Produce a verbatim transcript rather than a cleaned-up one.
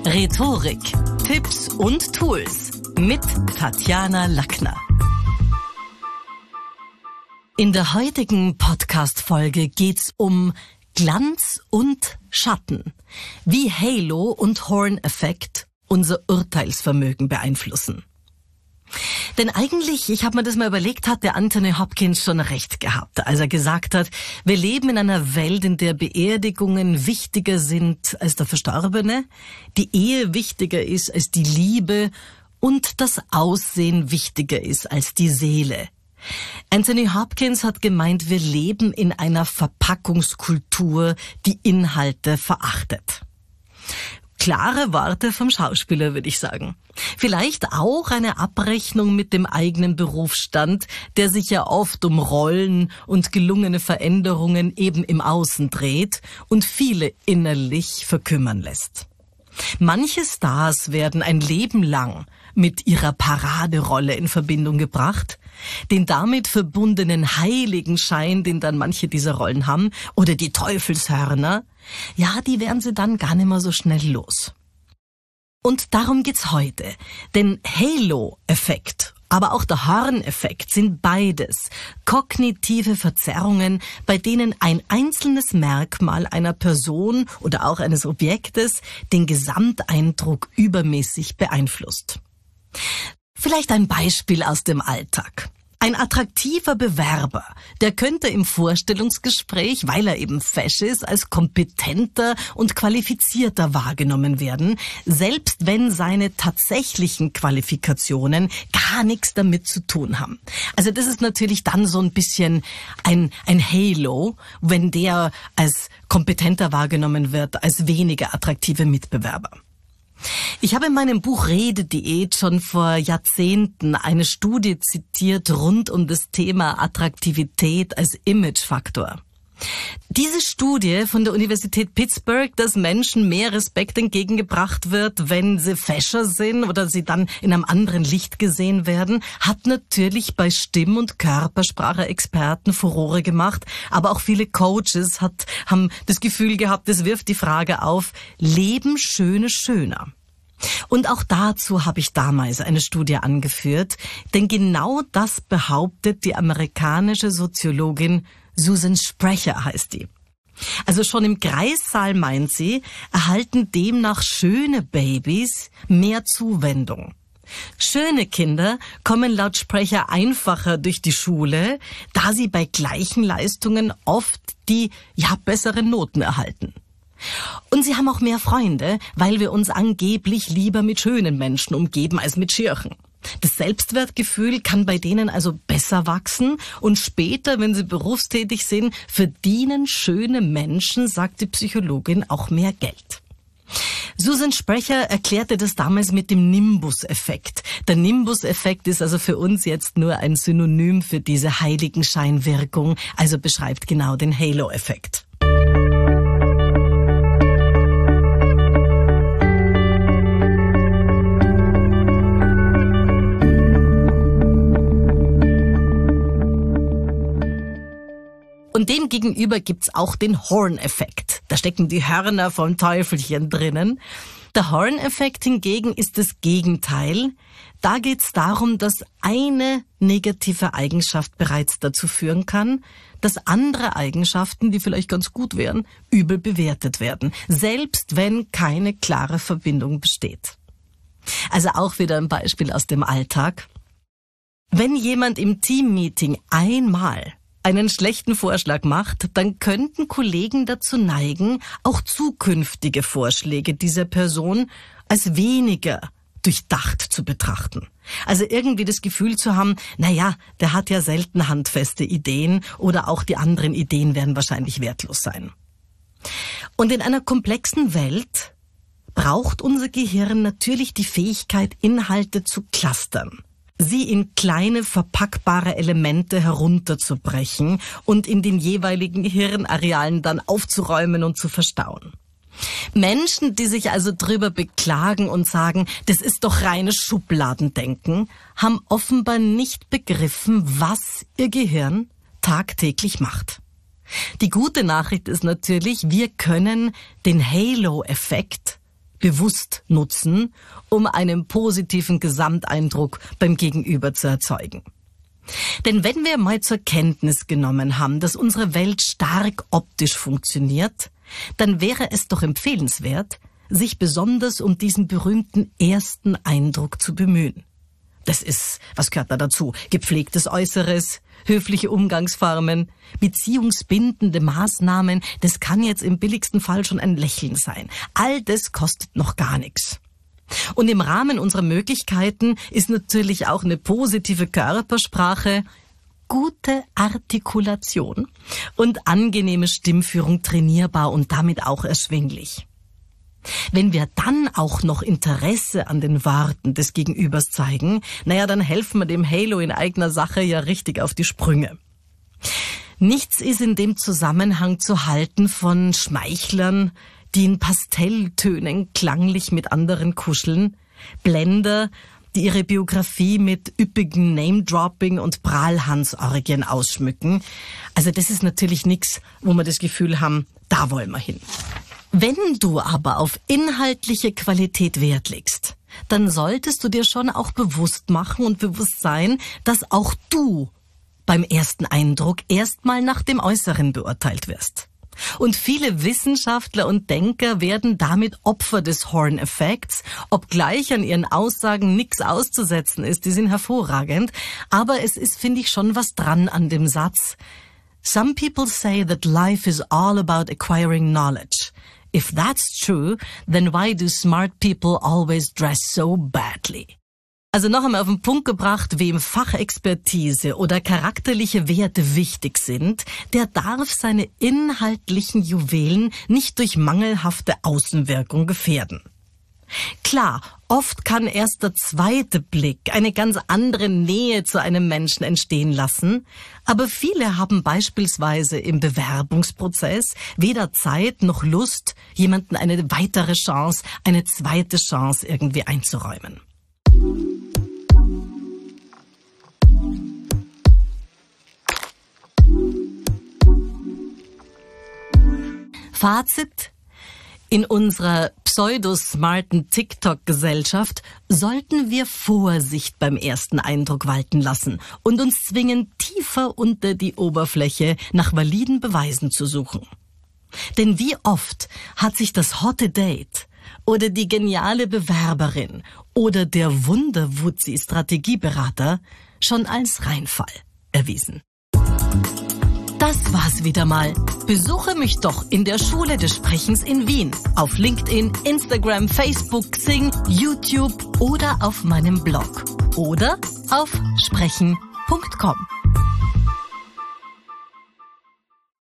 Rhetorik, Tipps und Tools mit Tatjana Lackner. In der heutigen Podcast-Folge geht's um Glanz und Schatten, wie Halo und Horn-Effekt unser Urteilsvermögen beeinflussen. Denn eigentlich, ich habe mir das mal überlegt, hat der Anthony Hopkins schon recht gehabt, als er gesagt hat, wir leben in einer Welt, in der Beerdigungen wichtiger sind als der Verstorbene, die Ehe wichtiger ist als die Liebe und das Aussehen wichtiger ist als die Seele. Anthony Hopkins hat gemeint, wir leben in einer Verpackungskultur, die Inhalte verachtet. Klare Worte vom Schauspieler, würde ich sagen. Vielleicht auch eine Abrechnung mit dem eigenen Berufsstand, der sich ja oft um Rollen und gelungene Veränderungen eben im Außen dreht und viele innerlich verkümmern lässt. Manche Stars werden ein Leben lang mit ihrer Paraderolle in Verbindung gebracht, den damit verbundenen Heiligenschein, den dann manche dieser Rollen haben, oder die Teufelshörner, ja, die werden sie dann gar nicht mehr so schnell los. Und darum geht's heute, denn Halo-Effekt, aber auch der Horn-Effekt sind beides kognitive Verzerrungen, bei denen ein einzelnes Merkmal einer Person oder auch eines Objektes den Gesamteindruck übermäßig beeinflusst. Vielleicht ein Beispiel aus dem Alltag. Ein attraktiver Bewerber, der könnte im Vorstellungsgespräch, weil er eben fesch ist, als kompetenter und qualifizierter wahrgenommen werden, selbst wenn seine tatsächlichen Qualifikationen gar nichts damit zu tun haben. Also das ist natürlich dann so ein bisschen ein, ein Halo, wenn der als kompetenter wahrgenommen wird als weniger attraktive Mitbewerber. Ich habe in meinem Buch Redediät schon vor Jahrzehnten eine Studie zitiert rund um das Thema Attraktivität als Imagefaktor. Diese Studie von der Universität Pittsburgh, dass Menschen mehr Respekt entgegengebracht wird, wenn sie fescher sind oder sie dann in einem anderen Licht gesehen werden, hat natürlich bei Stimm- und Körpersprache-Experten Furore gemacht, aber auch viele Coaches hat, haben das Gefühl gehabt, es wirft die Frage auf, leben Schöne schöner? Und auch dazu habe ich damals eine Studie angeführt, denn genau das behauptet die amerikanische Soziologin Susan Sprecher heißt die. Also schon im Kreissaal, meint sie, erhalten demnach schöne Babys mehr Zuwendung. Schöne Kinder kommen laut Sprecher einfacher durch die Schule, da sie bei gleichen Leistungen oft die, ja, besseren Noten erhalten. Und sie haben auch mehr Freunde, weil wir uns angeblich lieber mit schönen Menschen umgeben als mit Schirchen. Das Selbstwertgefühl kann bei denen also besser wachsen und später, wenn sie berufstätig sind, verdienen schöne Menschen, sagt die Psychologin, auch mehr Geld. Susan Sprecher erklärte das damals mit dem Nimbus-Effekt. Der Nimbus-Effekt ist also für uns jetzt nur ein Synonym für diese Heiligenscheinwirkung, also beschreibt genau den Halo-Effekt. Und dem gegenüber gibt's auch den Horn-Effekt. Da stecken die Hörner vom Teufelchen drinnen. Der Horn-Effekt hingegen ist das Gegenteil. Da geht's darum, dass eine negative Eigenschaft bereits dazu führen kann, dass andere Eigenschaften, die vielleicht ganz gut wären, übel bewertet werden, selbst wenn keine klare Verbindung besteht. Also auch wieder ein Beispiel aus dem Alltag. Wenn jemand im Teammeeting einmal einen schlechten Vorschlag macht, dann könnten Kollegen dazu neigen, auch zukünftige Vorschläge dieser Person als weniger durchdacht zu betrachten. Also irgendwie das Gefühl zu haben, naja, der hat ja selten handfeste Ideen oder auch die anderen Ideen werden wahrscheinlich wertlos sein. Und in einer komplexen Welt braucht unser Gehirn natürlich die Fähigkeit, Inhalte zu clustern, sie in kleine verpackbare Elemente herunterzubrechen und in den jeweiligen Hirnarealen dann aufzuräumen und zu verstauen. Menschen, die sich also drüber beklagen und sagen, das ist doch reines Schubladendenken, haben offenbar nicht begriffen, was ihr Gehirn tagtäglich macht. Die gute Nachricht ist natürlich, wir können den Halo-Effekt bewusst nutzen, um einen positiven Gesamteindruck beim Gegenüber zu erzeugen. Denn wenn wir mal zur Kenntnis genommen haben, dass unsere Welt stark optisch funktioniert, dann wäre es doch empfehlenswert, sich besonders um diesen berühmten ersten Eindruck zu bemühen. Das ist, was gehört da dazu? Gepflegtes Äußeres, höfliche Umgangsformen, beziehungsbindende Maßnahmen, das kann jetzt im billigsten Fall schon ein Lächeln sein. All das kostet noch gar nichts. Und im Rahmen unserer Möglichkeiten ist natürlich auch eine positive Körpersprache, gute Artikulation und angenehme Stimmführung trainierbar und damit auch erschwinglich. Wenn wir dann auch noch Interesse an den Worten des Gegenübers zeigen, naja, dann helfen wir dem Halo in eigener Sache ja richtig auf die Sprünge. Nichts ist in dem Zusammenhang zu halten von Schmeichlern, die in Pastelltönen klanglich mit anderen kuscheln, Blender, die ihre Biografie mit üppigen Name-Dropping und Prahlhansorgien ausschmücken. Also das ist natürlich nichts, wo wir das Gefühl haben, da wollen wir hin. Wenn du aber auf inhaltliche Qualität Wert legst, dann solltest du dir schon auch bewusst machen und bewusst sein, dass auch du beim ersten Eindruck erstmal nach dem Äußeren beurteilt wirst. Und viele Wissenschaftler und Denker werden damit Opfer des Horn-Effekts, obgleich an ihren Aussagen nichts auszusetzen ist, die sind hervorragend, aber es ist, finde ich, schon was dran an dem Satz. Some people say that life is all about acquiring knowledge. If that's true, then why do smart people always dress so badly? Also noch einmal auf den Punkt gebracht, wem Fachexpertise oder charakterliche Werte wichtig sind, der darf seine inhaltlichen Juwelen nicht durch mangelhafte Außenwirkung gefährden. Klar, oft kann erst der zweite Blick eine ganz andere Nähe zu einem Menschen entstehen lassen, aber viele haben beispielsweise im Bewerbungsprozess weder Zeit noch Lust, jemanden eine weitere Chance, eine zweite Chance irgendwie einzuräumen. Fazit: In unserer pseudosmarten TikTok-Gesellschaft sollten wir Vorsicht beim ersten Eindruck walten lassen und uns zwingen, tiefer unter die Oberfläche nach validen Beweisen zu suchen. Denn wie oft hat sich das hotte Date oder die geniale Bewerberin oder der Wunderwutzi-Strategieberater schon als Reinfall erwiesen. Das war's wieder mal. Besuche mich doch in der Schule des Sprechens in Wien, auf LinkedIn, Instagram, Facebook, Xing, YouTube oder auf meinem Blog oder auf sprechen punkt com.